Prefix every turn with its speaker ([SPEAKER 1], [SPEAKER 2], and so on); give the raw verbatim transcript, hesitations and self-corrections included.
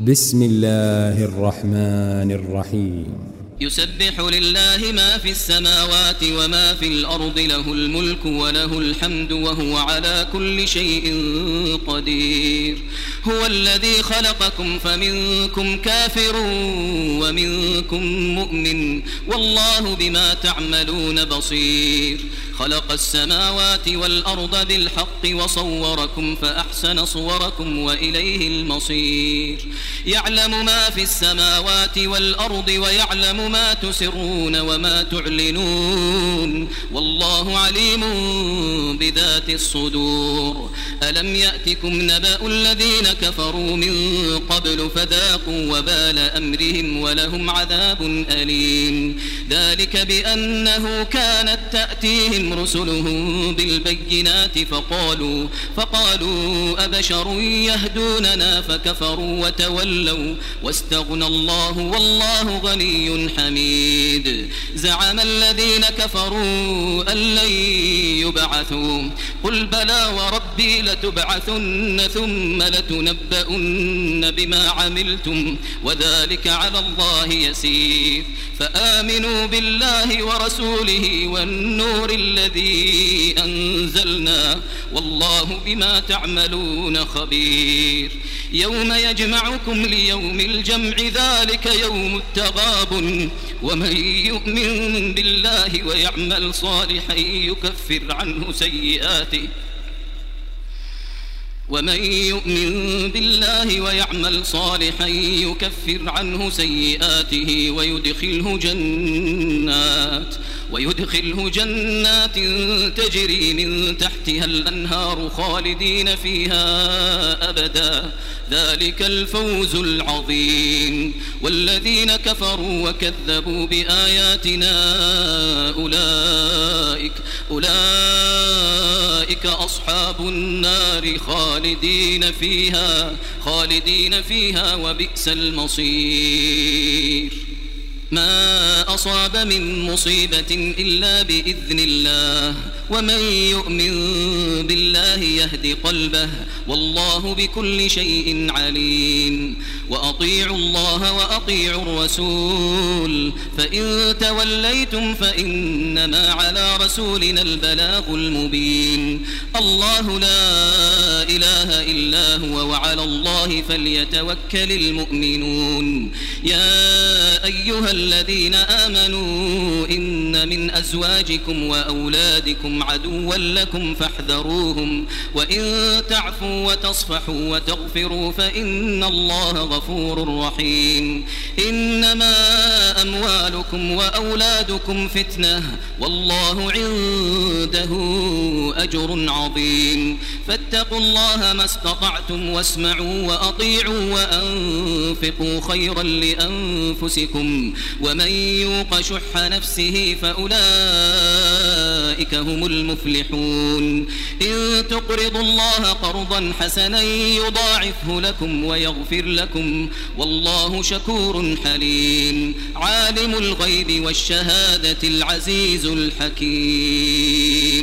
[SPEAKER 1] بسم الله الرحمن الرحيم
[SPEAKER 2] يسبح لله ما في السماوات وما في الأرض له الملك وله الحمد وهو على كل شيء قدير. هو الذي خلقكم فمنكم كافر ومنكم مؤمن والله بما تعملون بصير. خلق السماوات والأرض بالحق وصوركم فأحسن صوركم وإليه المصير. يعلم ما في السماوات والأرض ويعلم ما تسرون وما تعلنون والله عليم بذات الصدور. ألم يأتكم نبأ الذين كفروا من قبل فذاقوا وبال أمرهم ولهم عذاب أليم. ذلك بأنه كانت تأتيهم رسلهم بالبينات فقالوا, فقالوا أبشر يهدوننا فكفروا وتولوا واستغنى الله والله غني حميد. زعم الذين كفروا أن لن يبعثوا قل بلى وربي لتبعثن ثم لتنبؤن بما عملتم وذلك على الله يسير. فآمنوا بالله ورسوله والنور الذي أنزلنا والله بما تعملون خبير. يوم يجمعكم ليوم الجمع ذلك يوم التغابن ومن يؤمن بالله ويعمل صالحا يكفر عنه سيئاته ومن يؤمن بالله ويعمل صالحا يكفر عنه سيئاته ويدخله جنات ويدخله جنات تجري من تحتها الأنهار خالدين فيها أبدا ذلك الفوز العظيم. والذين كفروا وكذبوا بآياتنا أولئك أولئك أصحاب النار خالدين فيها خالدين فيها وبئس المصير. ما أصاب من مصيبة إلا بإذن الله ومن يؤمن بالله يهد قلبه والله بكل شيء عليم. وأطيعوا الله وأطيعوا الرسول فإن توليتم فإنما على رسولنا البلاغ المبين. الله لا إله إلا هو وعلى الله فليتوكل المؤمنون. يا أيها الذين آمنوا إن من أزواجكم وأولادكم عدوا لكم فاحذروهم وإن تعفوا وتصفحوا وتغفروا فإن الله غفور رحيم. إنما أموالكم وأولادكم فتنة والله عنده أجر عظيم. فاتقوا الله ما استطعتم واسمعوا وأطيعوا وأنفقوا خيرا لأنفسكم ومن يوق شح نفسه فأولئك هم المفلحون. إن تقرضوا الله قرضا حسنا يضاعفه لكم ويغفر لكم والله شكور حليم. عالم الغيب والشهادة العزيز الحكيم.